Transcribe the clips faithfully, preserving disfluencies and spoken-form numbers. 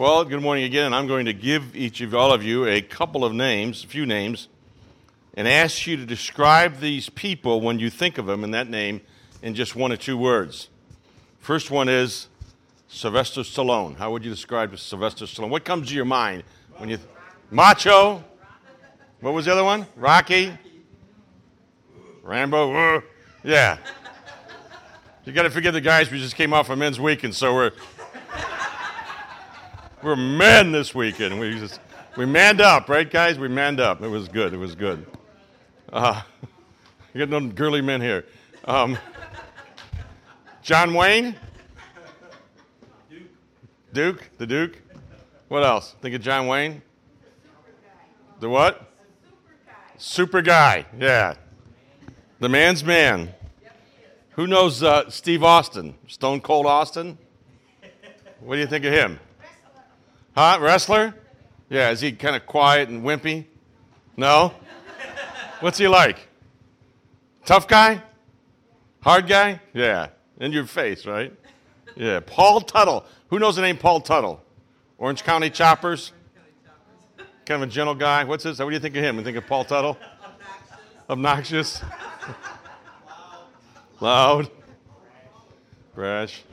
Well, good morning again, and I'm going to give each of all of you a couple of names, a few names, and ask you to describe these people when you think of them in that name in just one or two words. First one is Sylvester Stallone. How would you describe Sylvester Stallone? What comes to your mind when you... Th- Macho? What was the other one? Rocky? Rambo? Uh, yeah. You got to forget the guys, we just came off a men's weekend, so we're... We're men this weekend. We just we manned up, right, guys? We manned up. It was good. It was good. Uh, you got no girly men here. Um, John Wayne? Duke. Duke? The Duke? What else? Think of John Wayne? The what? Super guy. Super guy. Yeah. The man's man. Who knows uh, Steve Austin? Stone Cold Austin? What do you think of him? Huh? Wrestler? Yeah, is he kind of quiet and wimpy? No? What's he like? Tough guy? Hard guy? Yeah. In your face, right? Yeah. Paul Tuttle. Who knows the name Paul Tuttle? Orange County Choppers? Kind of a gentle guy. What's this? What do you think of him? You think of Paul Tuttle? Obnoxious? Obnoxious? Loud? Brash?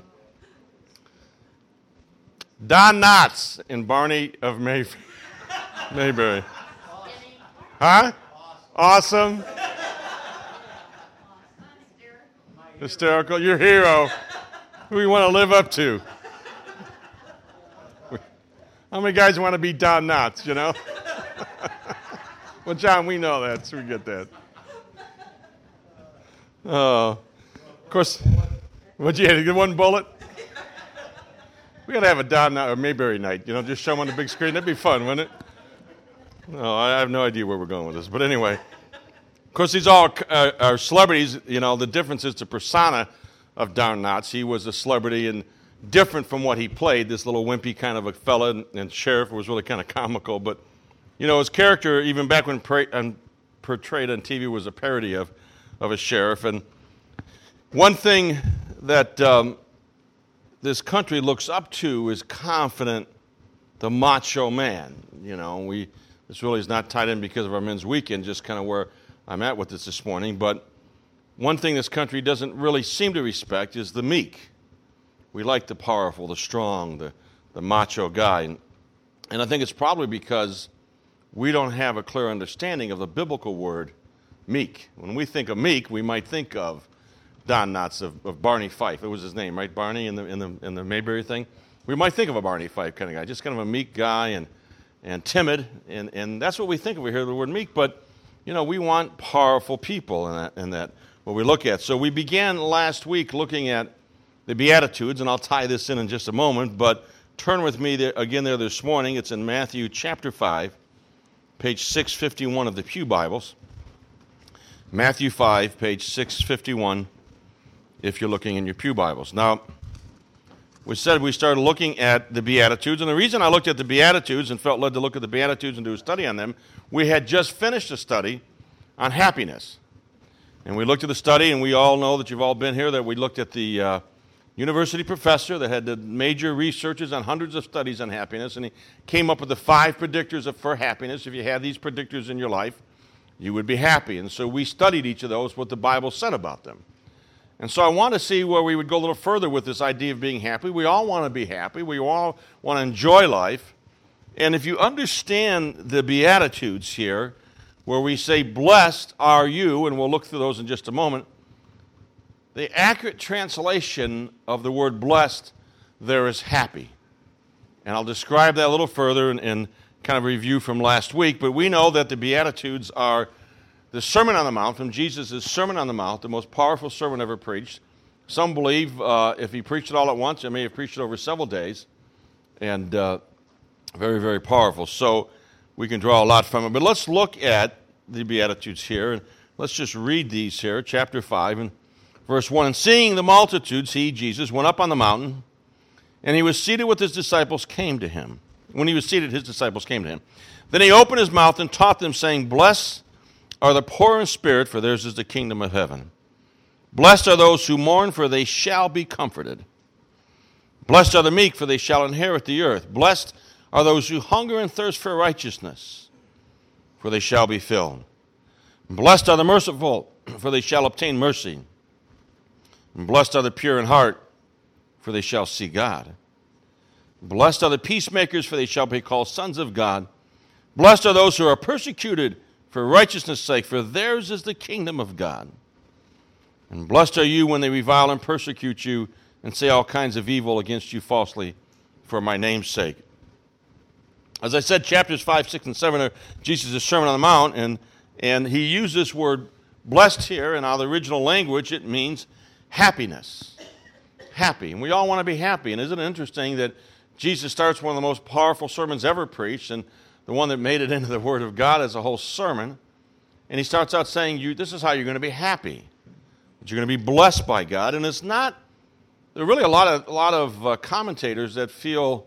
Don Knotts in Barney of May- Mayberry. Huh? Awesome. Hysterical. Your hero. Who you want to live up to? How many guys want to be Don Knotts, you know? Well, John, we know that, so we get that. Oh. Of course, what'd you hit? Get one bullet? We got to have a Don or Mayberry night, you know, just show them on the big screen. That'd be fun, wouldn't it? No, I have no idea where we're going with this. But anyway, of course, these all uh, are celebrities. You know, the difference is the persona of Don Knotts. He was a celebrity and different from what he played, this little wimpy kind of a fella, and, and sheriff was really kind of comical. But, you know, his character, even back when pra- um, portrayed on T V, was a parody of, of a sheriff. And one thing that... Um, this country looks up to is confident, the macho man. You know, we this really is not tied in because of our men's weekend, just kind of where I'm at with this this morning. But one thing this country doesn't really seem to respect is the meek. We like the powerful, the strong, the, the macho guy. And, and I think it's probably because we don't have a clear understanding of the biblical word meek. When we think of meek, we might think of Don Knotts of, of Barney Fife. It was his name, right? Barney in the in the in the Mayberry thing. We might think of a Barney Fife kind of guy, just kind of a meek guy and and timid, and, and that's what we think of when we hear the word meek. But you know, we want powerful people in that in that what we look at. So we began last week looking at the Beatitudes, and I'll tie this in in just a moment. But turn with me there, again there this morning. It's in Matthew chapter five, page six fifty-one of the Pew Bibles. Matthew five, page six fifty-one. If you're looking in your Pew Bibles. Now, we said we started looking at the Beatitudes, and the reason I looked at the Beatitudes and felt led to look at the Beatitudes and do a study on them, we had just finished a study on happiness. And we looked at the study, and we all know that you've all been here, that we looked at the uh, university professor that had the major researches on hundreds of studies on happiness, and he came up with the five predictors of, for happiness. If you had these predictors in your life, you would be happy. And so we studied each of those, what the Bible said about them. And so I want to see where we would go a little further with this idea of being happy. We all want to be happy. We all want to enjoy life. And if you understand the Beatitudes here, where we say, blessed are you, and we'll look through those in just a moment, the accurate translation of the word blessed there is happy. And I'll describe that a little further in, in kind of review from last week. But we know that the Beatitudes are the Sermon on the Mount, from Jesus' Sermon on the Mount, the most powerful sermon ever preached. Some believe uh, if he preached it all at once, he may have preached it over several days. And uh, very, very powerful. So we can draw a lot from it. But let's look at the Beatitudes here. And let's just read these here, chapter five, and verse one. And seeing the multitudes, he, Jesus, went up on the mountain, and he was seated with his disciples, came to him. When he was seated, his disciples came to him. Then he opened his mouth and taught them, saying, blessed are the poor in spirit, for theirs is the kingdom of heaven. Blessed are those who mourn, for they shall be comforted. Blessed are the meek, for they shall inherit the earth. Blessed are those who hunger and thirst for righteousness, for they shall be filled. Blessed are the merciful, for they shall obtain mercy. And blessed are the pure in heart, for they shall see God. Blessed are the peacemakers, for they shall be called sons of God. Blessed are those who are persecuted for righteousness' sake, for theirs is the kingdom of God. And blessed are you when they revile and persecute you and say all kinds of evil against you falsely for my name's sake. As I said, chapters five, six, and seven are Jesus' Sermon on the Mount, and, and he used this word blessed here. In our original language, it means happiness. Happy. And we all want to be happy. And isn't it interesting that Jesus starts one of the most powerful sermons ever preached, and the one that made it into the Word of God as a whole sermon, and he starts out saying, "You, this is how you're going to be happy. That you're going to be blessed by God." And it's not, there are really a lot of, a lot of uh, commentators that feel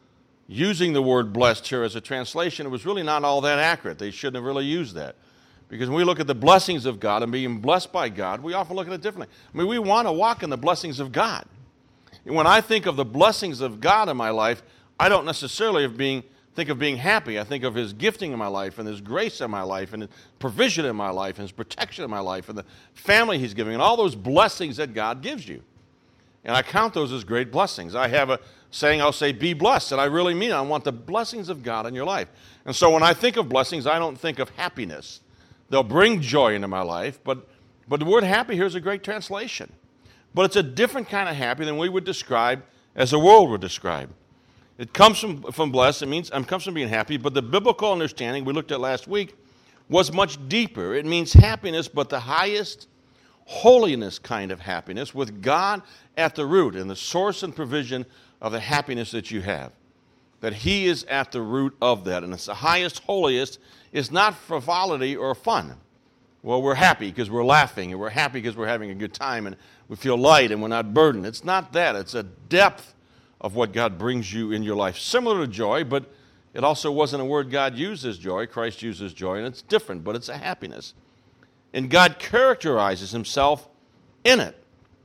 using the word blessed here as a translation, it was really not all that accurate. They shouldn't have really used that. Because when we look at the blessings of God and being blessed by God, we often look at it differently. I mean, we want to walk in the blessings of God. And when I think of the blessings of God in my life, I don't necessarily of being, think of being happy. I think of his gifting in my life and his grace in my life and his provision in my life and his protection in my life and the family he's giving and all those blessings that God gives you. And I count those as great blessings. I have a saying, I'll say, be blessed. And I really mean it. I want the blessings of God in your life. And so when I think of blessings, I don't think of happiness. They'll bring joy into my life, but, but the word happy here is a great translation. But it's a different kind of happy than we would describe as the world would describe. It comes from, from blessed, it means it comes from being happy, but the biblical understanding we looked at last week was much deeper. It means happiness, but the highest holiness kind of happiness with God at the root and the source and provision of the happiness that you have. That he is at the root of that. And it's the highest, holiest. It's not frivolity or fun. Well, we're happy because we're laughing, and we're happy because we're having a good time, and we feel light and we're not burdened. It's not that. It's a depth of what God brings you in your life. Similar to joy, but it also wasn't a word God used as joy. Christ uses joy, and it's different, but it's a happiness. And God characterizes himself in it.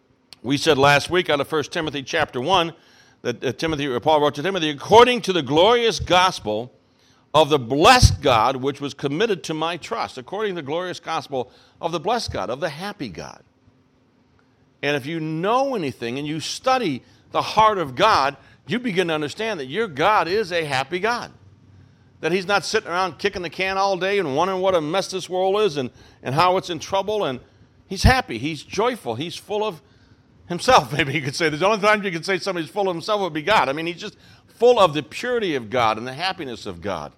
We said last week out of First Timothy chapter one that uh, Timothy, or Paul wrote to Timothy, according to the glorious gospel of the blessed God which was committed to my trust. According to the glorious gospel of the blessed God, of the happy God. And if you know anything and you study the heart of God, you begin to understand that your God is a happy God. That he's not sitting around kicking the can all day and wondering what a mess this world is and, and how it's in trouble. And he's happy. He's joyful. He's full of himself, maybe you could say. The only time you could say somebody's full of himself would be God. I mean, he's just full of the purity of God and the happiness of God.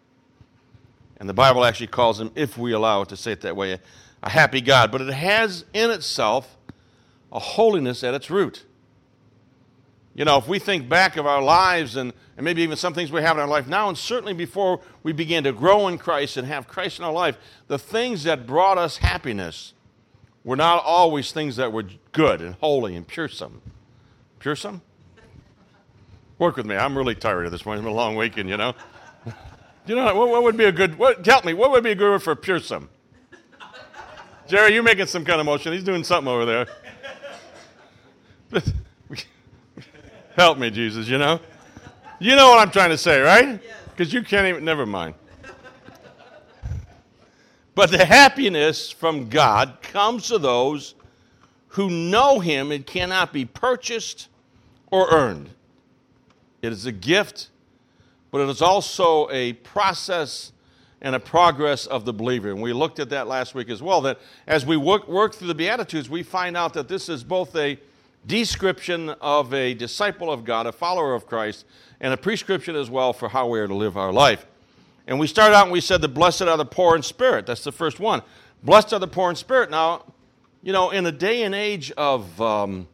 And the Bible actually calls him, if we allow it to say it that way, a, a happy God. But it has in itself a holiness at its root. You know, if we think back of our lives and, and maybe even some things we have in our life now, and certainly before we began to grow in Christ and have Christ in our life, the things that brought us happiness were not always things that were good and holy and puresome. Puresome? Work with me. I'm really tired of this morning. It's been a long weekend, you know. You know, what, what would be a good, what, help me, what would be a good word for puresome? Jerry, you're making some kind of motion. He's doing something over there. Help me, Jesus, you know? You know what I'm trying to say, right? Because you can't even, never mind. But the happiness from God comes to those who know him. It cannot be purchased or earned. It is a gift, but it is also a process and a progress of the believer. And we looked at that last week as well, that as we work, work through the Beatitudes, we find out that this is both a description of a disciple of God, a follower of Christ, and a prescription as well for how we are to live our life. And we started out and we said the blessed are the poor in spirit. That's the first one. Blessed are the poor in spirit. Now, you know, in a day and age of um,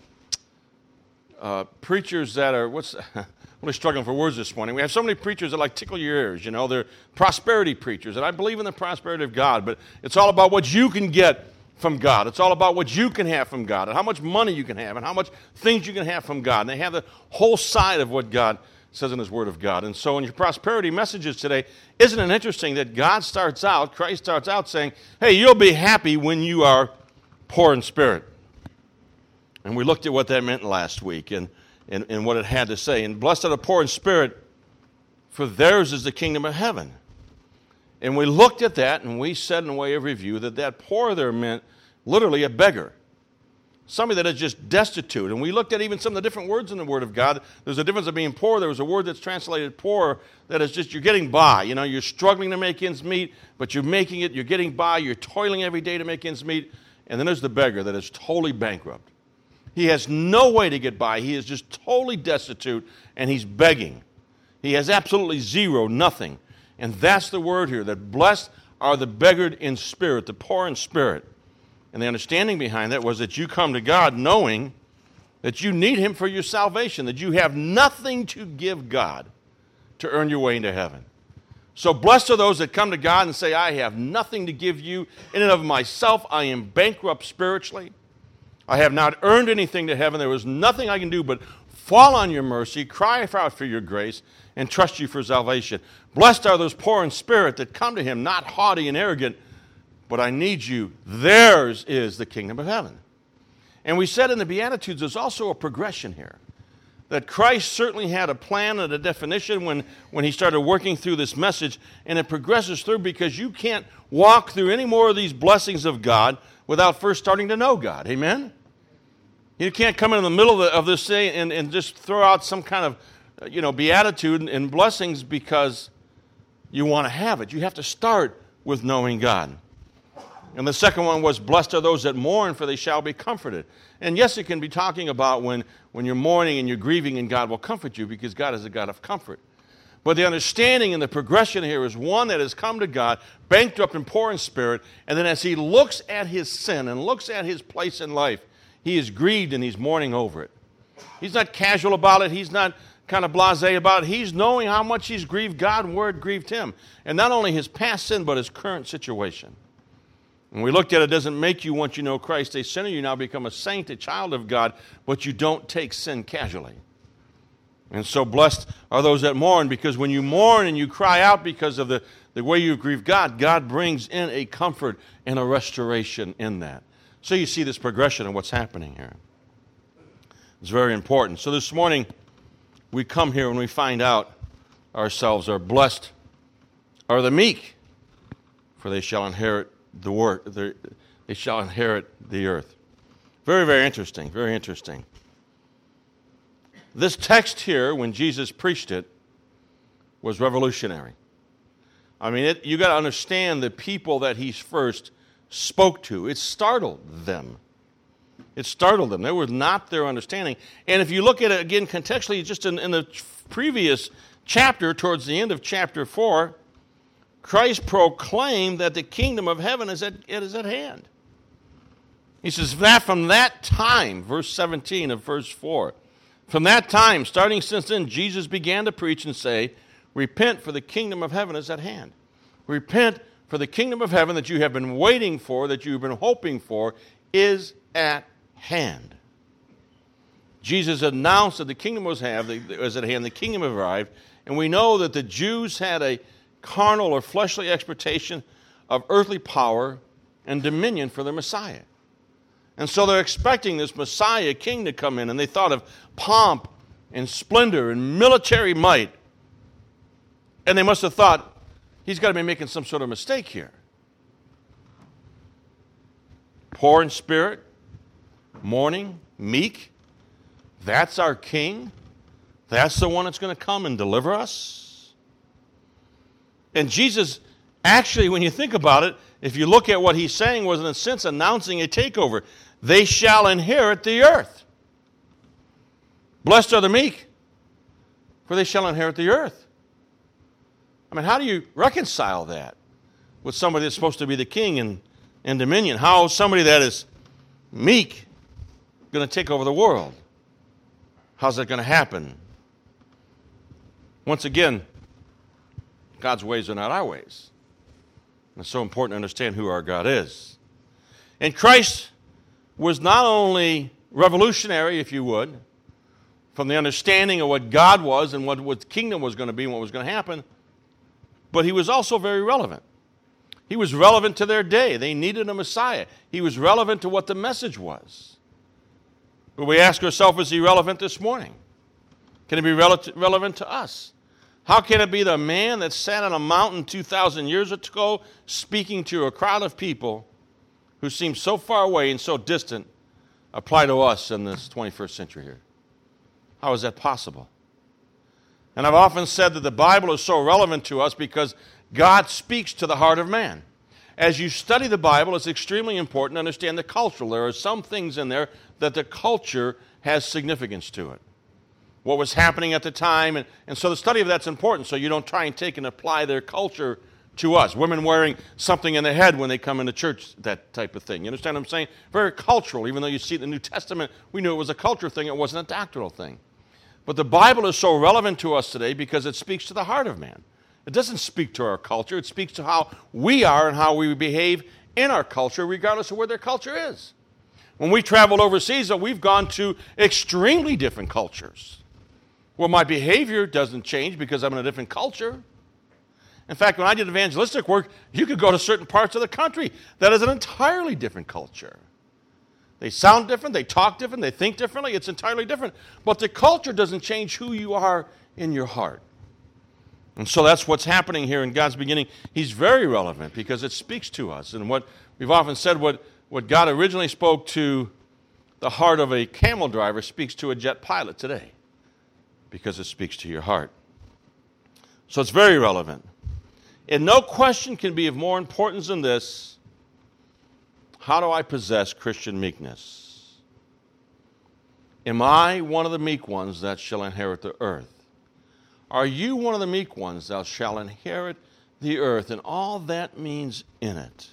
uh, preachers that are, what's, I'm really struggling for words this morning. We have so many preachers that like tickle your ears, you know. They're prosperity preachers, and I believe in the prosperity of God, but it's all about what you can get from God. It's all about what you can have from God and how much money you can have and how much things you can have from God. And they have the whole side of what God says in his word of God. And so in your prosperity messages today, isn't it interesting that God starts out, Christ starts out saying, hey, you'll be happy when you are poor in spirit. And we looked at what that meant last week. And, in, in what it had to say. And blessed are the poor in spirit, for theirs is the kingdom of heaven. And we looked at that, and we said in a way of review that that poor there meant literally a beggar. Somebody that is just destitute. And we looked at even some of the different words in the Word of God. There's a difference of being poor. There was a word that's translated poor that is just you're getting by. You know, you're struggling to make ends meet, but you're making it. You're getting by. You're toiling every day to make ends meet. And then there's the beggar that is totally bankrupt. He has no way to get by. He is just totally destitute, and he's begging. He has absolutely zero, nothing. And that's the word here, that blessed are the beggared in spirit, the poor in spirit. And the understanding behind that was that you come to God knowing that you need Him for your salvation, that you have nothing to give God to earn your way into heaven. So blessed are those that come to God and say, I have nothing to give you in and of myself. I am bankrupt spiritually. I have not earned anything to heaven. There was nothing I can do but fall on your mercy, cry out for your grace, and trust you for salvation. Blessed are those poor in spirit that come to Him, not haughty and arrogant, but I need you. Theirs is the kingdom of heaven. And we said in the Beatitudes, there's also a progression here. That Christ certainly had a plan and a definition when, when He started working through this message, and it progresses through because you can't walk through any more of these blessings of God without first starting to know God. Amen? You can't come in the middle of, the, of this thing and, and just throw out some kind of, you know, beatitude and, and blessings because you want to have it. You have to start with knowing God. And the second one was, blessed are those that mourn, for they shall be comforted. And yes, it can be talking about when, when you're mourning and you're grieving, and God will comfort you because God is a God of comfort. But the understanding and the progression here is one that has come to God, bankrupt and poor in spirit, and then as he looks at his sin and looks at his place in life, he is grieved and he's mourning over it. He's not casual about it. He's not kind of blasé about it. He's knowing how much he's grieved God and where it grieved him. And not only his past sin, but his current situation. And we looked at it, doesn't make you, once you know Christ, a sinner. You now become a saint, a child of God, but you don't take sin casually. And so blessed are those that mourn, because when you mourn and you cry out because of the, the way you grieve God, God brings in a comfort and a restoration in that. So you see this progression of what's happening here. It's very important. So this morning, we come here and we find out ourselves are blessed are the meek, for they shall inherit the work, they shall inherit the earth. Very, very interesting, very interesting. This text here, when Jesus preached it, was revolutionary. I mean, it, you got to understand the people that he first spoke to. It startled them. It startled them. That was not their understanding. And if you look at it again contextually, just in, in the previous chapter, towards the end of chapter four, Christ proclaimed that the kingdom of heaven is at, it is at hand. He says that from that time, verse seventeen of verse four, from that time, starting since then, Jesus began to preach and say, repent, for the kingdom of heaven is at hand. Repent, for the kingdom of heaven that you have been waiting for, that you've been hoping for, is at hand. Jesus announced that the kingdom was at hand, the kingdom had arrived, and we know that the Jews had a carnal or fleshly expectation of earthly power and dominion for their Messiah. And so they're expecting this Messiah king to come in, and they thought of pomp and splendor and military might. And they must have thought, he's got to be making some sort of mistake here. Poor in spirit, mourning, meek, that's our king. That's the one that's going to come and deliver us. And Jesus, actually, when you think about it, if you look at what he's saying, was in a sense announcing a takeover. They shall inherit the earth. Blessed are the meek, for they shall inherit the earth. I mean, how do you reconcile that with somebody that's supposed to be the king and, and dominion? How is somebody that is meek going to take over the world? How's that going to happen? Once again, God's ways are not our ways. And it's so important to understand who our God is. And Christ was not only revolutionary, if you would, from the understanding of what God was and what, what the kingdom was going to be and what was going to happen, but he was also very relevant. He was relevant to their day. They needed a Messiah. He was relevant to what the message was. But we ask ourselves, is he relevant this morning? can it be rel- relevant to us? How can it be the man that sat on a mountain two thousand years ago speaking to a crowd of people who seem so far away and so distant apply to us in this twenty-first century here? How is that possible? And I've often said that the Bible is so relevant to us because God speaks to the heart of man. As you study the Bible, it's extremely important to understand the cultural. There are some things in there that the culture has significance to it. What was happening at the time, and, and so the study of that's important, so you don't try and take and apply their culture to us. Women wearing something in their head when they come into church, that type of thing. You understand what I'm saying? Very cultural. Even though you see it in the New Testament, we knew it was a cultural thing, it wasn't a doctrinal thing. But the Bible is so relevant to us today because it speaks to the heart of man. It doesn't speak to our culture. It speaks to how we are and how we behave in our culture, regardless of where their culture is. When we traveled overseas, we've gone to extremely different cultures. Well, my behavior doesn't change because I'm in a different culture. In fact, when I did evangelistic work, you could go to certain parts of the country that is an entirely different culture. They sound different, they talk different, they think differently. It's entirely different. But the culture doesn't change who you are in your heart. And so that's what's happening here in God's beginning. He's very relevant because it speaks to us. And what we've often said, what, what God originally spoke to the heart of a camel driver speaks to a jet pilot today because it speaks to your heart. So it's very relevant. And no question can be of more importance than this: how do I possess Christian meekness? Am I one of the meek ones that shall inherit the earth? Are you one of the meek ones that shall inherit the earth and all that means in it?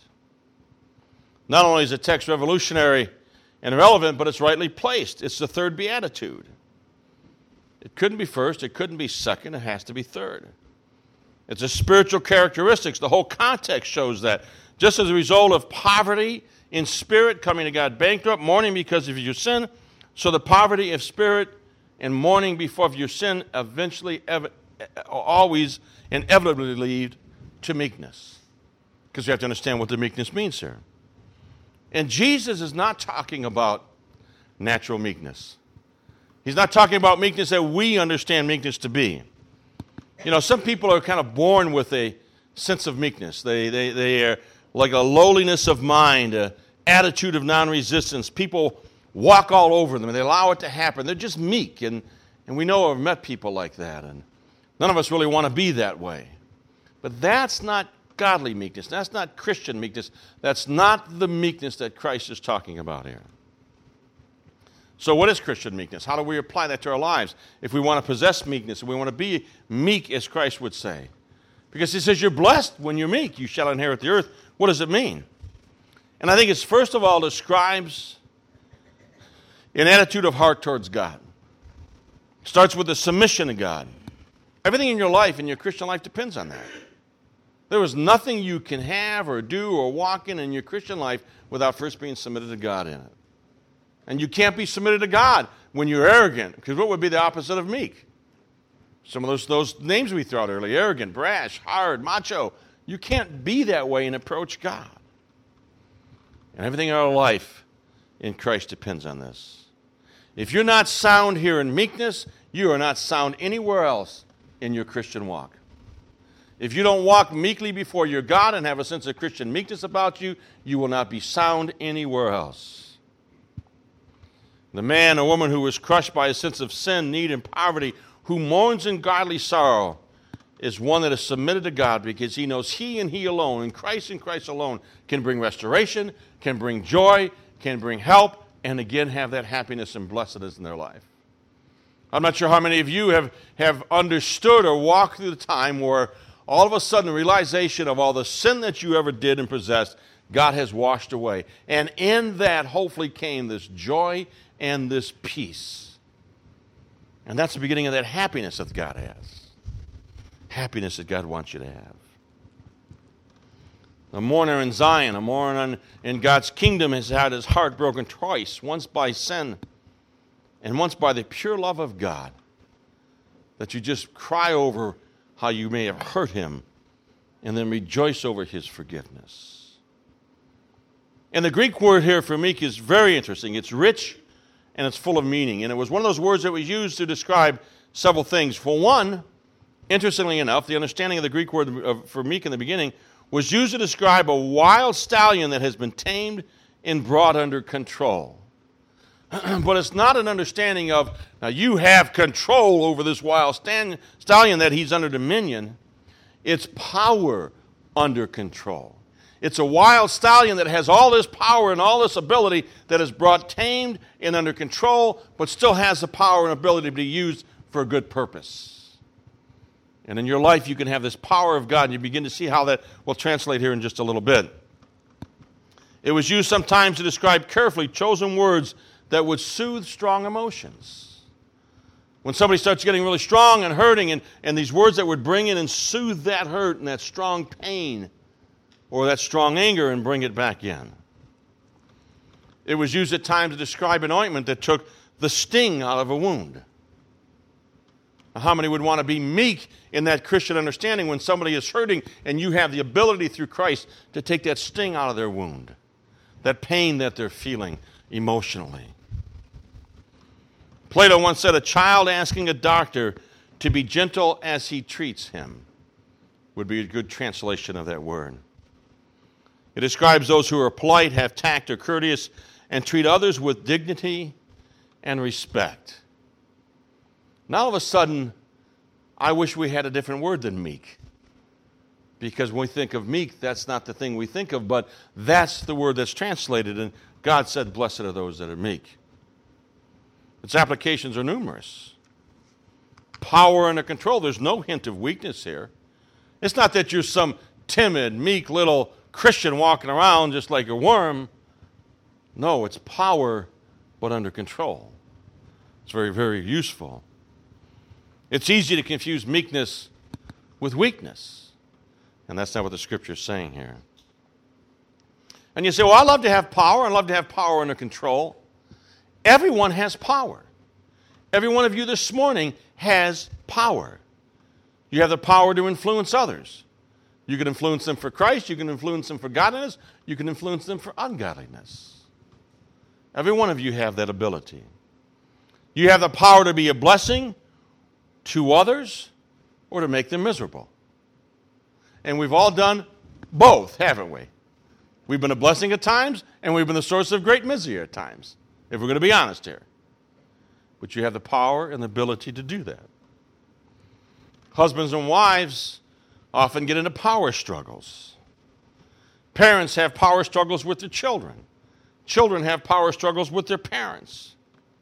Not only is the text revolutionary and relevant, but it's rightly placed. It's the third beatitude. It couldn't be first, it couldn't be second, it has to be third. It's a spiritual characteristics. The whole context shows that. Just as a result of poverty in spirit, coming to God bankrupt, mourning because of your sin, so the poverty of spirit and mourning before of your sin eventually, ev- always, inevitably lead to meekness. Because you have to understand what the meekness means here. And Jesus is not talking about natural meekness. He's not talking about meekness that we understand meekness to be. You know, some people are kind of born with a sense of meekness. They, they, they are like a lowliness of mind, an attitude of non-resistance. People walk all over them, and they allow it to happen. They're just meek, and, and we know I've met people like that, and none of us really want to be that way. But that's not godly meekness. That's not Christian meekness. That's not the meekness that Christ is talking about here. So what is Christian meekness? How do we apply that to our lives if we want to possess meekness, if we want to be meek, as Christ would say? Because he says you're blessed when you're meek. You shall inherit the earth. What does it mean? And I think it's first of all describes an attitude of heart towards God. It starts with a submission to God. Everything in your life, in your Christian life, depends on that. There is nothing you can have or do or walk in in your Christian life without first being submitted to God in it. And you can't be submitted to God when you're arrogant, because what would be the opposite of meek? Some of those, those names we threw out earlier: arrogant, brash, hard, macho. You can't be that way and approach God. And everything in our life in Christ depends on this. If you're not sound here in meekness, you are not sound anywhere else in your Christian walk. If you don't walk meekly before your God and have a sense of Christian meekness about you, you will not be sound anywhere else. The man or woman who is crushed by a sense of sin, need, and poverty, who mourns in godly sorrow, is one that is submitted to God because he knows he and he alone, and Christ and Christ alone, can bring restoration, can bring joy, can bring help, and again have that happiness and blessedness in their life. I'm not sure how many of you have, have understood or walked through the time where all of a sudden the realization of all the sin that you ever did and possessed, God has washed away. And in that hopefully came this joy and this peace. And that's the beginning of that happiness that God has. Happiness that God wants you to have. A mourner in Zion, a mourner in God's kingdom has had his heart broken twice, once by sin and once by the pure love of God, that you just cry over how you may have hurt him and then rejoice over his forgiveness. And the Greek word here for meek is very interesting. It's rich and it's full of meaning. And it was one of those words that was used to describe several things. For one, interestingly enough, the understanding of the Greek word for meek in the beginning was used to describe a wild stallion that has been tamed and brought under control. But it's not an understanding of, now you have control over this wild stallion that he's under dominion. It's power under control. It's a wild stallion that has all this power and all this ability that is brought tamed and under control, but still has the power and ability to be used for a good purpose. And in your life, you can have this power of God, and you begin to see how that will translate here in just a little bit. It was used sometimes to describe carefully chosen words that would soothe strong emotions. When somebody starts getting really strong and hurting, and, and these words that would bring in and soothe that hurt and that strong pain or that strong anger and bring it back in. It was used at times to describe an ointment that took the sting out of a wound. Now, how many would want to be meek in that Christian understanding when somebody is hurting and you have the ability through Christ to take that sting out of their wound, that pain that they're feeling emotionally? Plato once said, a child asking a doctor to be gentle as he treats him would be a good translation of that word. It describes those who are polite, have tact, or courteous, and treat others with dignity and respect. Now, all of a sudden, I wish we had a different word than meek. Because when we think of meek, that's not the thing we think of, but that's the word that's translated, and God said, blessed are those that are meek. Its applications are numerous. Power under control. There's no hint of weakness here. It's not that you're some timid, meek little Christian walking around just like a worm. No, it's power, but under control. It's very, very useful. It's easy to confuse meekness with weakness. And that's not what the Scripture is saying here. And you say, well, I love to have power. I love to have power under control. Everyone has power. Every one of you this morning has power. You have the power to influence others. You can influence them for Christ. You can influence them for godliness. You can influence them for ungodliness. Every one of you have that ability. You have the power to be a blessing to others or to make them miserable. And we've all done both, haven't we? We've been a blessing at times, and we've been the source of great misery at times, if we're going to be honest here. But you have the power and the ability to do that. Husbands and wives often get into power struggles. Parents have power struggles with their children. Children have power struggles with their parents.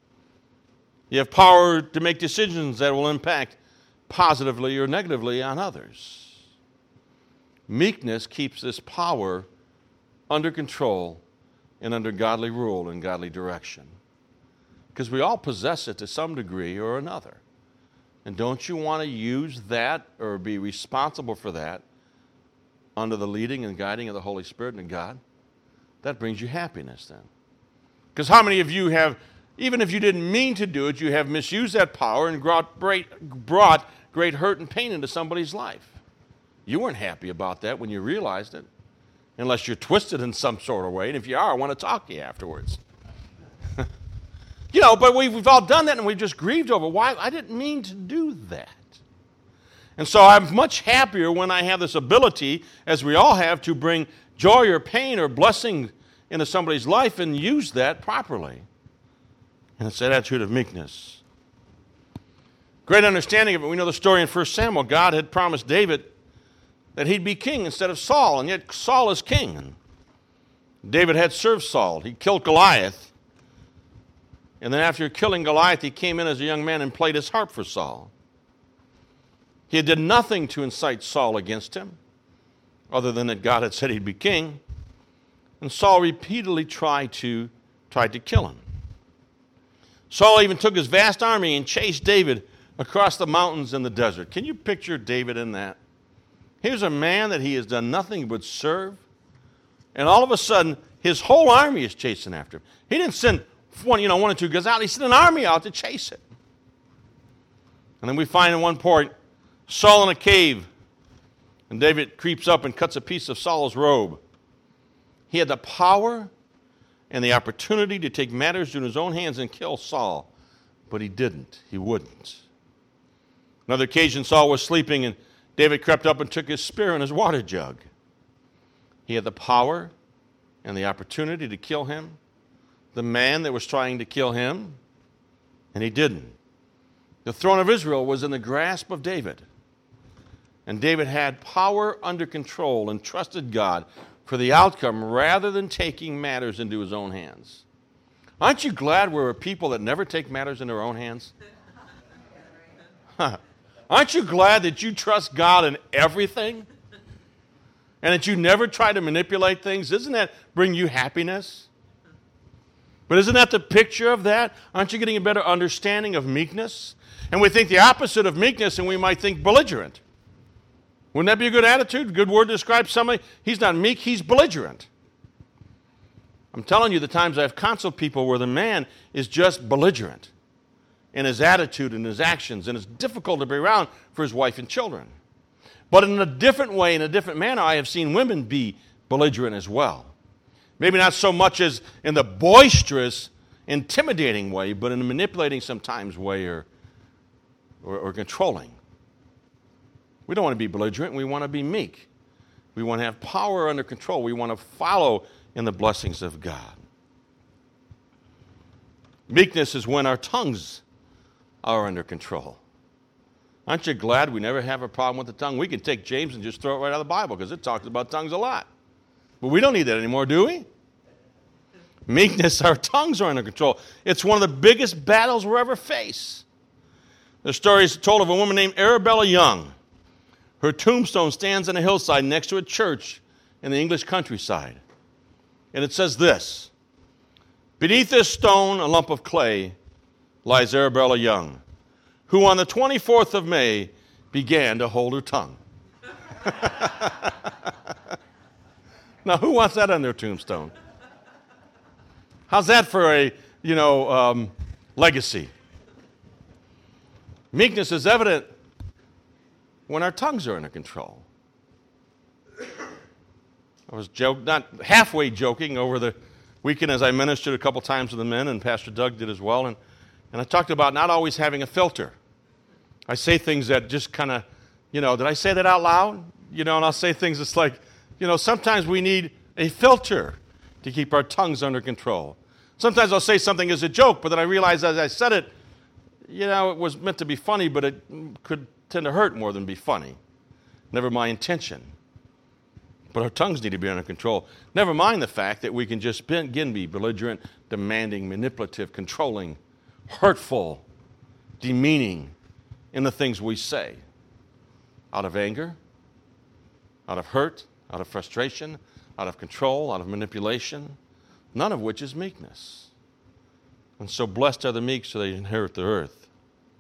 You have power to make decisions that will impact positively or negatively on others. Meekness keeps this power under control and under godly rule and godly direction. Because we all possess it to some degree or another. And don't you want to use that or be responsible for that under the leading and guiding of the Holy Spirit and God? That brings you happiness then. Because how many of you have, even if you didn't mean to do it, you have misused that power and brought great, brought great hurt and pain into somebody's life? You weren't happy about that when you realized it. Unless you're twisted in some sort of way. And if you are, I want to talk to you afterwards. You know, but we've, we've all done that and we've just grieved over why I didn't mean to do that. And so I'm much happier when I have this ability, as we all have, to bring joy or pain or blessing into somebody's life and use that properly. And it's that attitude of meekness. Great understanding of it. We know the story in First Samuel. God had promised David that he'd be king instead of Saul, and yet Saul is king. And David had served Saul. He killed Goliath. And then after killing Goliath, he came in as a young man and played his harp for Saul. He had done nothing to incite Saul against him, other than that God had said he'd be king. And Saul repeatedly tried to, tried to kill him. Saul even took his vast army and chased David across the mountains and the desert. Can you picture David in that? Here's a man that he has done nothing but serve. And all of a sudden, his whole army is chasing after him. He didn't send one, you know, one or two guys out. He sent an army out to chase it. And then we find in one point, Saul in a cave. And David creeps up and cuts a piece of Saul's robe. He had the power and the opportunity to take matters into his own hands and kill Saul. But he didn't. He wouldn't. Another occasion, Saul was sleeping, and David crept up and took his spear and his water jug. He had the power and the opportunity to kill him, the man that was trying to kill him, and he didn't. The throne of Israel was in the grasp of David. And David had power under control and trusted God for the outcome rather than taking matters into his own hands. Aren't you glad we're a people that never take matters into our own hands? Huh. Aren't you glad that you trust God in everything? And that you never try to manipulate things? Doesn't that bring you happiness? But isn't that the picture of that? Aren't you getting a better understanding of meekness? And we think the opposite of meekness, and we might think belligerent. Wouldn't that be a good attitude? A good word to describe somebody? He's not meek, he's belligerent. I'm telling you, the times I've counseled people where the man is just belligerent in his attitude and his actions, and it's difficult to be around for his wife and children. But in a different way, in a different manner, I have seen women be belligerent as well. Maybe not so much as in the boisterous, intimidating way, but in a manipulating sometimes way or, or, or controlling. We don't want to be belligerent. We want to be meek. We want to have power under control. We want to follow in the blessings of God. Meekness is when our tongues are under control. Aren't you glad we never have a problem with the tongue? We can take James and just throw it right out of the Bible because it talks about tongues a lot. But we don't need that anymore, do we? Meekness, our tongues are under control. It's one of the biggest battles we'll ever face. The story is told of a woman named Arabella Young. Her tombstone stands on a hillside next to a church in the English countryside. And it says this: "Beneath this stone, a lump of clay, lies Arabella Young, who on the twenty-fourth of May began to hold her tongue." Now, who wants that on their tombstone? How's that for a, you know, um, legacy? Meekness is evident when our tongues are under control. I was joke, not halfway joking over the weekend as I ministered a couple times to the men, and Pastor Doug did as well, and, and I talked about not always having a filter. I say things that just kind of, you know, did I say that out loud? You know, and I'll say things that's like, you know, sometimes we need a filter to keep our tongues under control. Sometimes I'll say something as a joke, but then I realize as I said it, you know, it was meant to be funny, but it could tend to hurt more than be funny. Never my intention. But our tongues need to be under control. Never mind the fact that we can just be, again be belligerent, demanding, manipulative, controlling, hurtful, demeaning in the things we say. Out of anger, out of hurt, out of frustration, out of control, out of manipulation, none of which is meekness. And so blessed are the meek, so they inherit the earth.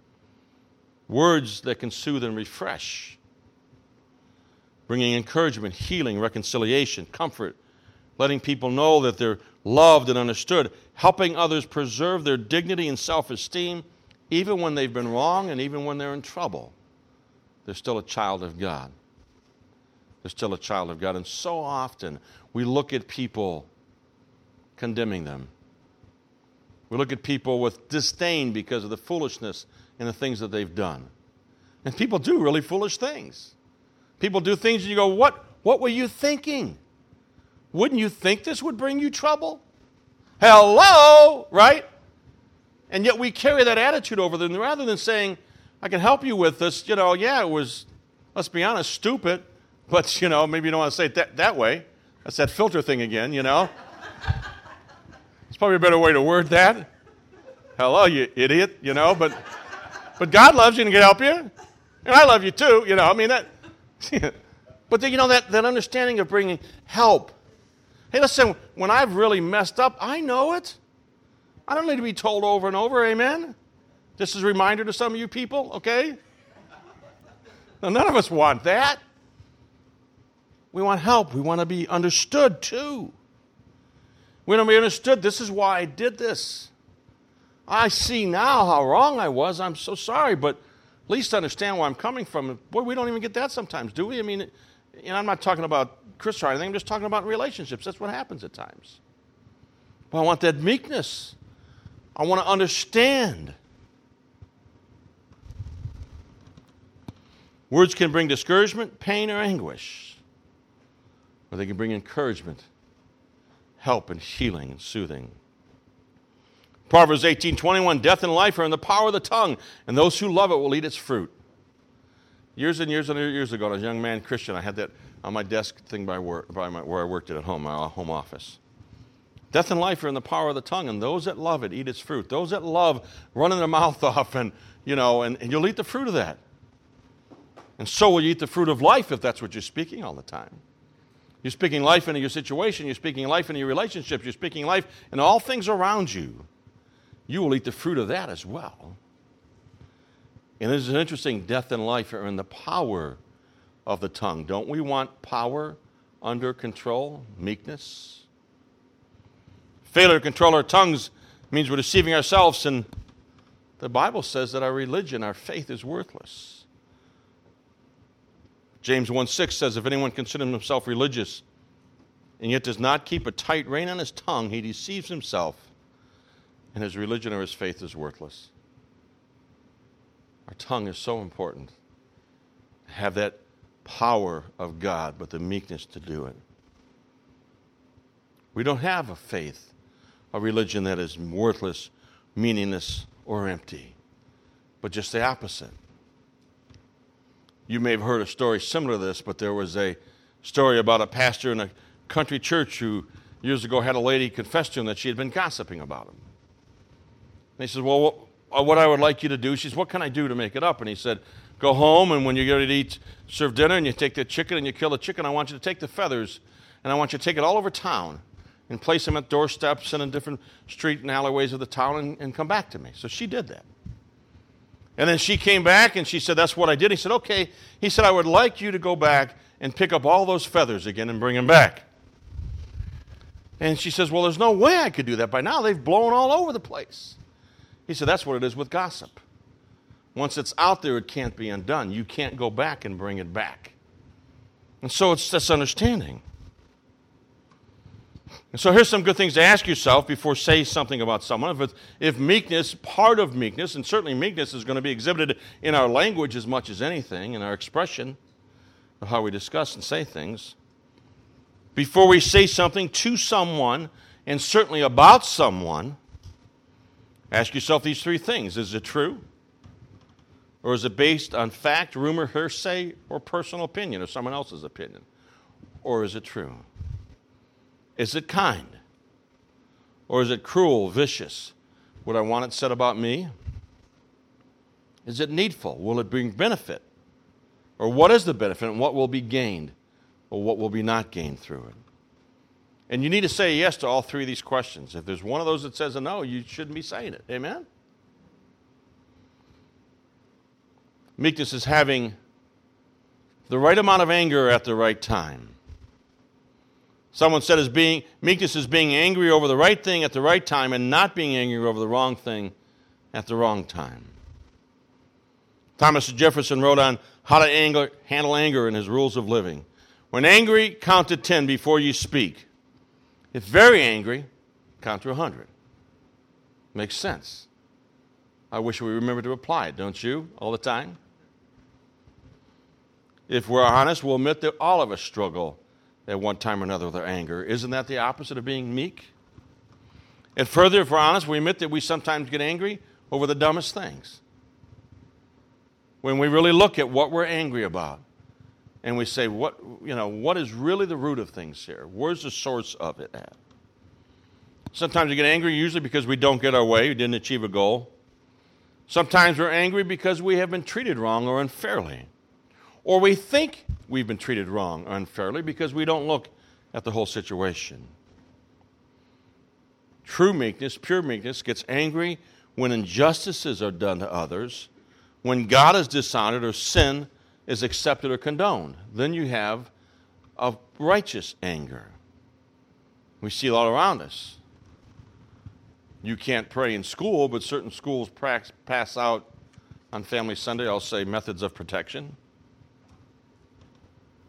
Words that can soothe and refresh, bringing encouragement, healing, reconciliation, comfort, letting people know that they're loved and understood, helping others preserve their dignity and self-esteem, even when they've been wrong and even when they're in trouble. They're still a child of God. They're still a child of God. And so often we look at people condemning them. We look at people with disdain because of the foolishness and the things that they've done. And people do really foolish things. People do things and you go, what, what were you thinking? Wouldn't you think this would bring you trouble? Hello, right? And yet we carry that attitude over them rather than saying, I can help you with this. You know, yeah, it was, let's be honest, stupid. But, you know, maybe you don't want to say it that, that way. That's that filter thing again, you know. It's probably a better way to word that. Hello, you idiot, you know. But but God loves you and can help you. And I love you too, you know. I mean, that. But, then, you know, that, that understanding of bringing help. Hey, listen, when I've really messed up, I know it. I don't need to be told over and over, amen? This is a reminder to some of you people, okay? Now, none of us want that. We want help. We want to be understood, too. We want to be understood. This is why I did this. I see now how wrong I was. I'm so sorry, but at least understand where I'm coming from. Boy, we don't even get that sometimes, do we? I mean, you know, I'm not talking about Chris or anything. I'm just talking about relationships. That's what happens at times. But I want that meekness. I want to understand. Words can bring discouragement, pain, or anguish. Or they can bring encouragement, help, and healing and soothing. Proverbs eighteen twenty-one, death and life are in the power of the tongue, and those who love it will eat its fruit. Years and years and years ago, as a young man Christian, I had that on my desk thing by, work, by my, where I worked at home, my home office. Death and life are in the power of the tongue, and those that love it eat its fruit. Those that love running their mouth off, and you know, and, and you'll eat the fruit of that. And so will you eat the fruit of life if that's what you're speaking all the time. You're speaking life into your situation. You're speaking life into your relationships. You're speaking life in all things around you. You will eat the fruit of that as well. And this is interesting. Death and life are in the power of the tongue. Don't we want power under control, meekness? Failure to control our tongues means we're deceiving ourselves, and the Bible says that our religion, our faith is worthless. James one six says, if anyone considers himself religious and yet does not keep a tight rein on his tongue, he deceives himself, and his religion or his faith is worthless. Our tongue is so important. Have that power of God, but the meekness to do it. We don't have a faith, a religion that is worthless, meaningless, or empty, but just the opposite. You may have heard a story similar to this, but there was a story about a pastor in a country church who years ago had a lady confess to him that she had been gossiping about him. And he says, well, what, what I would like you to do, she says, what can I do to make it up? And he said, go home, and when you're ready to eat, serve dinner, and you take the chicken and you kill the chicken, I want you to take the feathers, and I want you to take it all over town and place them at doorsteps and in different street and alleyways of the town and, and come back to me. So she did that. And then she came back and she said, that's what I did. He said, okay. He said, I would like you to go back and pick up all those feathers again and bring them back. And she says, well, there's no way I could do that. By now they've blown all over the place. He said, that's what it is with gossip. Once it's out there, it can't be undone. You can't go back and bring it back. And so it's this understanding. And so here's some good things to ask yourself before saying something about someone. If, it's, if meekness, part of meekness, and certainly meekness is going to be exhibited in our language as much as anything, in our expression of how we discuss and say things. Before we say something to someone, and certainly about someone, ask yourself these three things. Is it true? Or is it based on fact, rumor, hearsay, or personal opinion, or someone else's opinion? Or is it true? Is it kind? Or is it cruel, vicious? Would I want it said about me? Is it needful? Will it bring benefit? Or what is the benefit and what will be gained? Or what will be not gained through it? And you need to say yes to all three of these questions. If there's one of those that says a no, you shouldn't be saying it. Amen? Meekness is having the right amount of anger at the right time. Someone said as being meekness is being angry over the right thing at the right time and not being angry over the wrong thing at the wrong time. Thomas Jefferson wrote on how to anger, handle anger in his rules of living. When angry, count to ten before you speak. If very angry, count to a hundred. Makes sense. I wish we remembered to apply it, don't you, all the time? If we're honest, we'll admit that all of us struggle at one time or another with our anger. Isn't that the opposite of being meek? And further, if we're honest, we admit that we sometimes get angry over the dumbest things. When we really look at what we're angry about, and we say, what, you know, what is really the root of things here? Where's the source of it at? Sometimes we get angry usually because we don't get our way, we didn't achieve a goal. Sometimes we're angry because we have been treated wrong or unfairly. Or we think we've been treated wrong or unfairly because we don't look at the whole situation. True meekness, pure meekness, gets angry when injustices are done to others, when God is dishonored or sin is accepted or condoned. Then you have a righteous anger. We see it all around us. You can't pray in school, but certain schools pass out on Family Sunday, I'll say, methods of protection.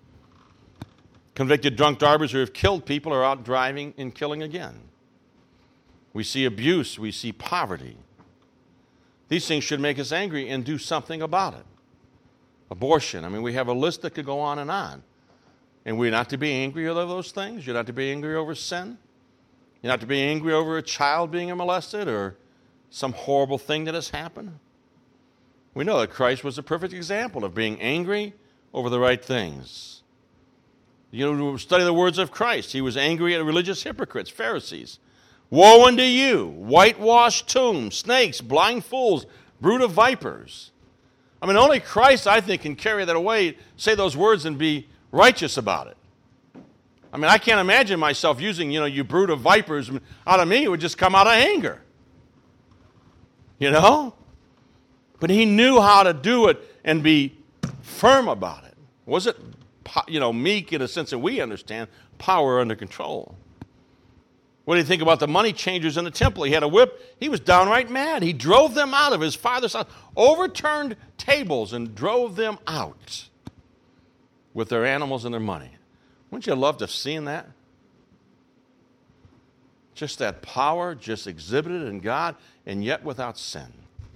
Convicted drunk drivers who have killed people are out driving and killing again. We see abuse. We see poverty. These things should make us angry and do something about it. Abortion. I mean, we have a list that could go on and on. And we're not to be angry over those things. You're not to be angry over sin. You're not to be angry over a child being molested or some horrible thing that has happened. We know that Christ was a perfect example of being angry over the right things. You know, study the words of Christ. He was angry at religious hypocrites, Pharisees. Woe unto you, whitewashed tombs, snakes, blind fools, brood of vipers. I mean, only Christ, I think, can carry that away, say those words and be righteous about it. I mean, I can't imagine myself using, you know, you brood of vipers. Out of me, it would just come out of anger. You know? But he knew how to do it and be firm about it. Was it, you know, meek in a sense that we understand, power under control? What do you think about the money changers in the temple? He had a whip. He was downright mad. He drove them out of his father's house, overturned tables and drove them out with their animals and their money. Wouldn't you love to have seen that? Just that power, just exhibited in God, and yet without sin.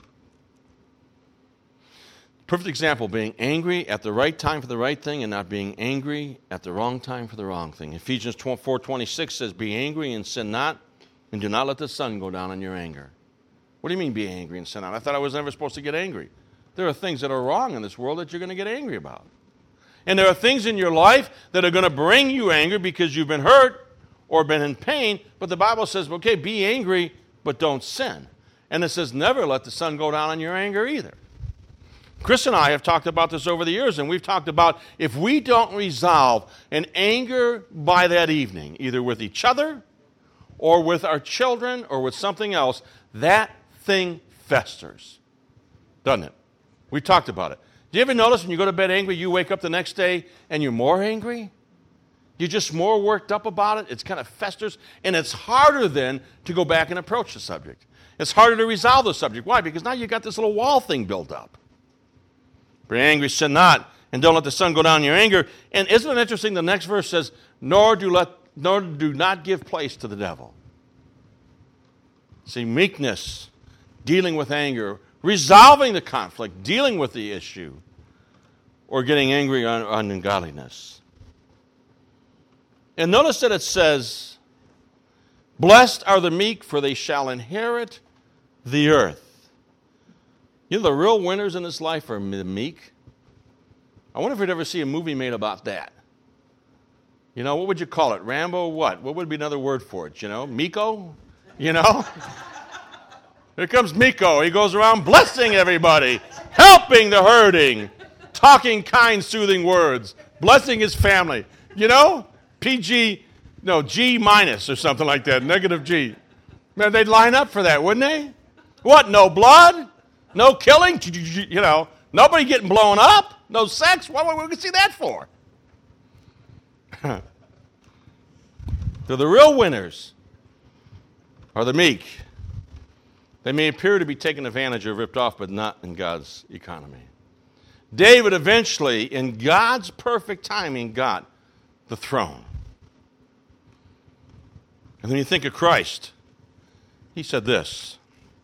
Perfect example, being angry at the right time for the right thing and not being angry at the wrong time for the wrong thing. Ephesians four twenty-six says, be angry and sin not, and do not let the sun go down in your anger. What do you mean be angry and sin not? I thought I was never supposed to get angry. There are things that are wrong in this world that you're going to get angry about. And there are things in your life that are going to bring you anger because you've been hurt or been in pain, but the Bible says, okay, be angry, but don't sin. And it says never let the sun go down on your anger either. Chris and I have talked about this over the years, and we've talked about if we don't resolve an anger by that evening, either with each other or with our children or with something else, that thing festers, doesn't it? We talked about it. Do you ever notice when you go to bed angry, you wake up the next day and you're more angry? You're just more worked up about it. It's kind of festers, and it's harder then to go back and approach the subject. It's harder to resolve the subject. Why? Because now you've got this little wall thing built up. Be angry, sin not, and don't let the sun go down in your anger. And isn't it interesting? The next verse says, nor do let, nor do not give place to the devil. See, meekness, dealing with anger, resolving the conflict, dealing with the issue, or getting angry on, on ungodliness. And notice that it says, blessed are the meek, for they shall inherit the earth. You know, the real winners in this life are the meek. I wonder if we'd ever see a movie made about that. You know, what would you call it? Rambo what? What would be another word for it, you know? Miko? You know? Here comes Miko. He goes around blessing everybody, helping the hurting, talking kind, soothing words, blessing his family. You know? P G, no, G minus or something like that, negative G. Man, they'd line up for that, wouldn't they? What, no blood? No killing? You know, nobody getting blown up? No sex? What would we see that for? So the real winners are the meek. They may appear to be taken advantage of, ripped off, but not in God's economy. David eventually, in God's perfect timing, got the throne. And then you think of Christ. He said this,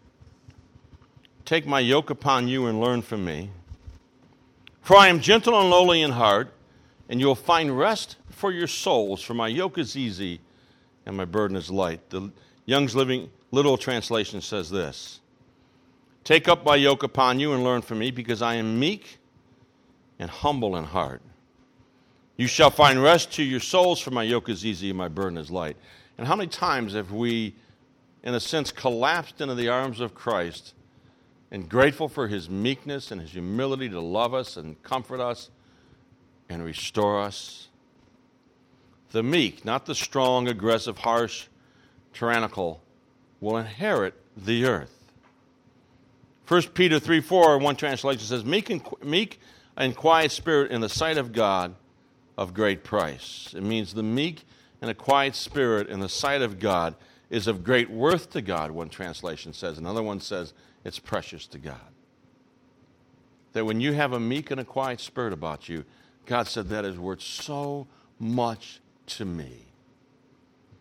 take my yoke upon you and learn from me. For I am gentle and lowly in heart, and you will find rest for your souls. For my yoke is easy and my burden is light. The Young's Living Literal Translation says this, take up my yoke upon you and learn from me, because I am meek and humble in heart. You shall find rest to your souls, for my yoke is easy and my burden is light. And how many times have we, in a sense, collapsed into the arms of Christ and grateful for his meekness and his humility to love us and comfort us and restore us? The meek, not the strong, aggressive, harsh, tyrannical, will inherit the earth. First Peter three four, one translation says, meek and, meek and quiet spirit in the sight of God of great price. It means the meek and a quiet spirit in the sight of God is of great worth to God, one translation says. Another one says it's precious to God. That when you have a meek and a quiet spirit about you, God said that is worth so much to me.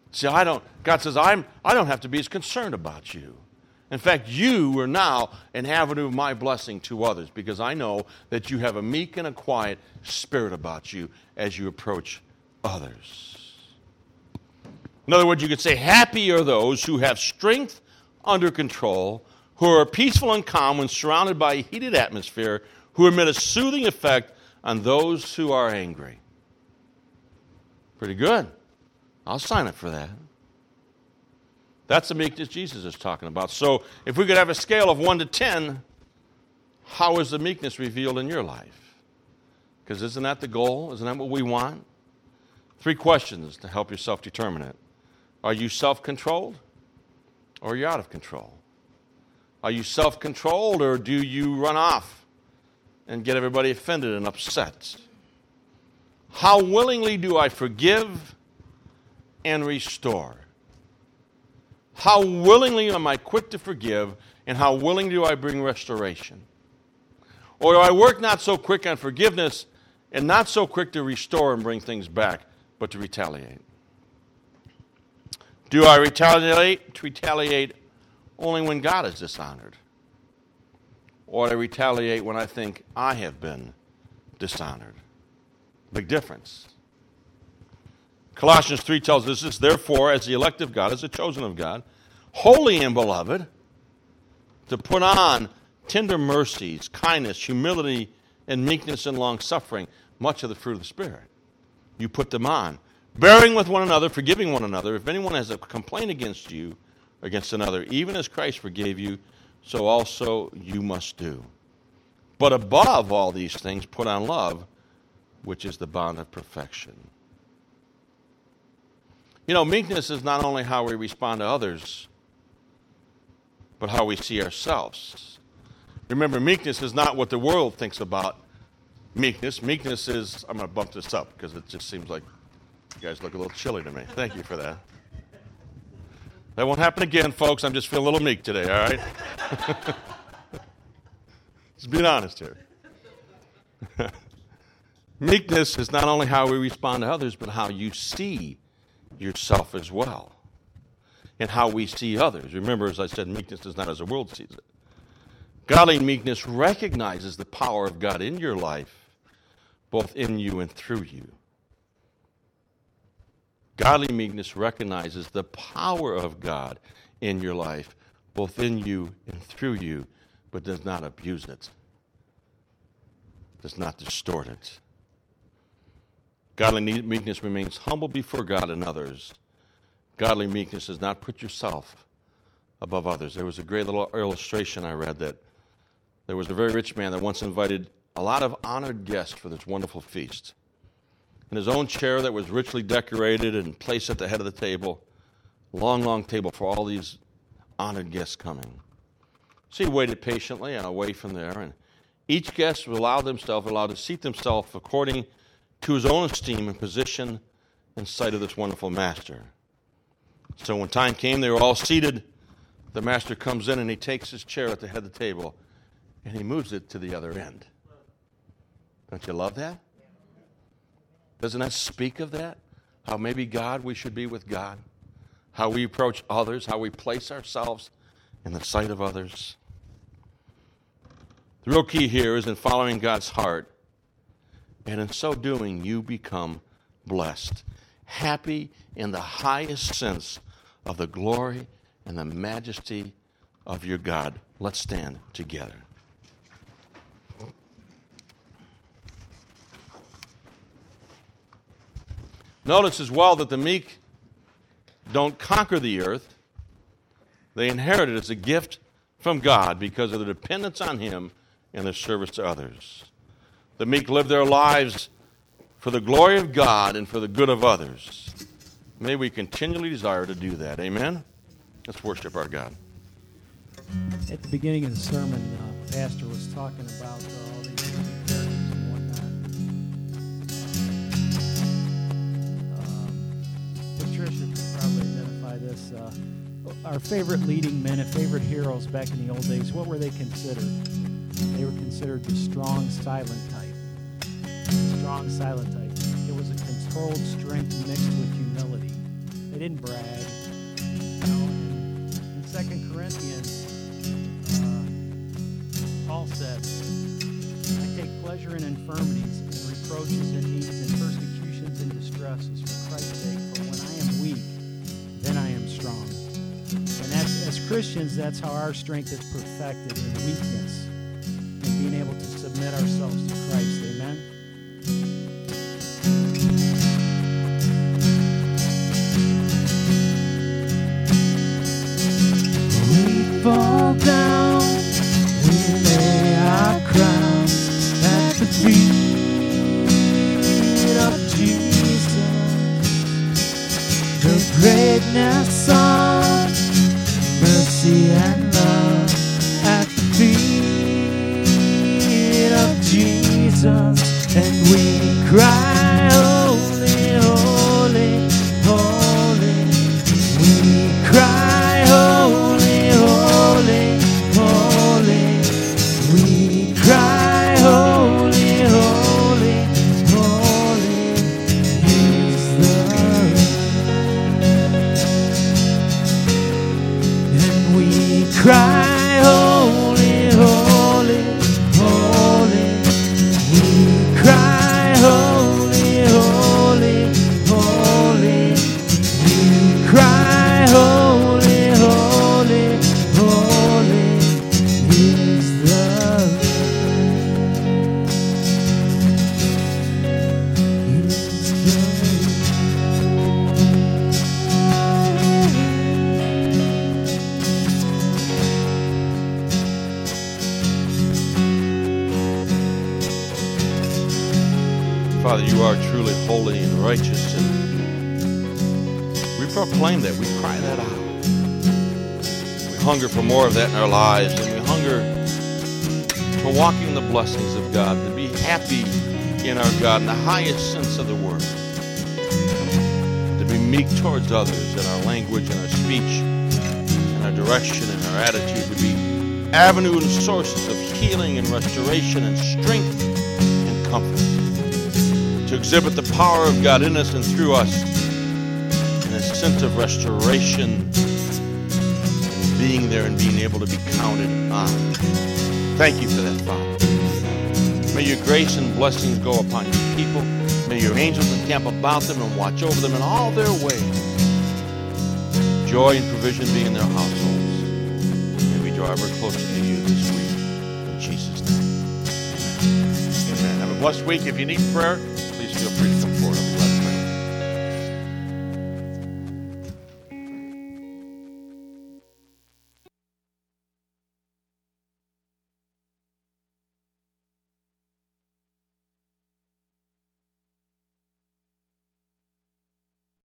See, I don't, God says, I'm, I don't have to be as concerned about you. In fact, you are now an avenue of my blessing to others because I know that you have a meek and a quiet spirit about you as you approach others. In other words, you could say, happy are those who have strength under control, who are peaceful and calm when surrounded by a heated atmosphere, who emit a soothing effect on those who are angry. Pretty good. I'll sign up for that. That's the meekness Jesus is talking about. So if we could have a scale of one to ten, how is the meekness revealed in your life? Because isn't that the goal? Isn't that what we want? Three questions to help yourself determine it. Are you self-controlled or are you out of control? Are you self-controlled or do you run off and get everybody offended and upset? How willingly do I forgive and restore? How willingly am I quick to forgive, and how willing do I bring restoration? Or do I work not so quick on forgiveness and not so quick to restore and bring things back, but to retaliate? Do I retaliate, retaliate only when God is dishonored? Or do I retaliate when I think I have been dishonored? Big difference. Colossians three tells us this, therefore, as the elect of God, as the chosen of God, holy and beloved, to put on tender mercies, kindness, humility, and meekness and long-suffering, much of the fruit of the Spirit. You put them on, bearing with one another, forgiving one another. If anyone has a complaint against you, against another, even as Christ forgave you, so also you must do. But above all these things, put on love, which is the bond of perfection. You know, meekness is not only how we respond to others, but how we see ourselves. Remember, meekness is not what the world thinks about meekness. Meekness is, I'm going to bump this up because it just seems like you guys look a little chilly to me. Thank you for that. That won't happen again, folks. I'm just feeling a little meek today, all right? Just being honest here. Meekness is not only how we respond to others, but how you see yourself as well, and how we see others. Remember, as I said, meekness is not as the world sees it. Godly meekness recognizes the power of God in your life, both in you and through you. Godly meekness recognizes the power of God in your life, both in you and through you, but does not abuse it, does not distort it. Godly meekness remains humble before God and others. Godly meekness does not put yourself above others. There was a great little illustration I read that there was a very rich man that once invited a lot of honored guests for this wonderful feast. In his own chair that was richly decorated and placed at the head of the table, long, long table for all these honored guests coming. So he waited patiently and away from there, and each guest allowed themselves, allowed to seat themselves according to his own esteem and position in sight of this wonderful master. So when time came, they were all seated. The master comes in and he takes his chair at the head of the table and he moves it to the other end. Don't you love that? Doesn't that speak of that? How maybe God, we should be with God. How we approach others, how we place ourselves in the sight of others. The real key here is in following God's heart. And in so doing, you become blessed, happy in the highest sense of the glory and the majesty of your God. Let's stand together. Notice as well that the meek don't conquer the earth. They inherit it as a gift from God because of their dependence on Him and their service to others. The meek live their lives for the glory of God and for the good of others. May we continually desire to do that. Amen? Let's worship our God. At the beginning of the sermon, uh, Pastor was talking about uh, all these characters and whatnot. Um, Patricia could probably identify this. Uh, our favorite leading men and favorite heroes back in the old days, what were they considered? They were considered the strong, silent type. Strong, silent type. It was a controlled strength mixed with humility. They They didn't brag. You know, in, in Second Corinthians, uh, Paul said, I take pleasure in infirmities and reproaches and needs and persecutions and distresses for Christ's sake. For when I am weak, then I am strong. And that's, as Christians, that's how our strength is perfected, in weakness and being able to submit ourselves to Christ. Amen? We fall down, we lay our crowns at the feet of Jesus. The greatness of mercy and love at the feet of Jesus, and we cry, holy, holy, holy. We cry, holy, holy, holy. We cry, holy, holy, holy is the Lord. And we cry, holy, holy, holy. We cry, holy, holy, holy. We cry, holy, holy, holy is the Lord. Father, you are truly holy and righteous, and we proclaim that. We cry that out. We hunger for more of that in our lives, and we hunger for walking the blessings of God, to be happy in our God in the highest sense of the word, to be meek towards others in our language and our speech and our direction and our attitude, to be avenues and sources of healing and restoration and strength and comfort, to exhibit the power of God in us and through us, and a sense of restoration and being there and being able to be counted on. Thank you for that, Father. May your grace and blessings go upon your people. May your angels encamp about them and watch over them in all their ways. Joy and provision be in their households. May we draw ever closer to you this week. In Jesus' name, amen. Amen. Have a blessed week. If you need prayer, please feel free to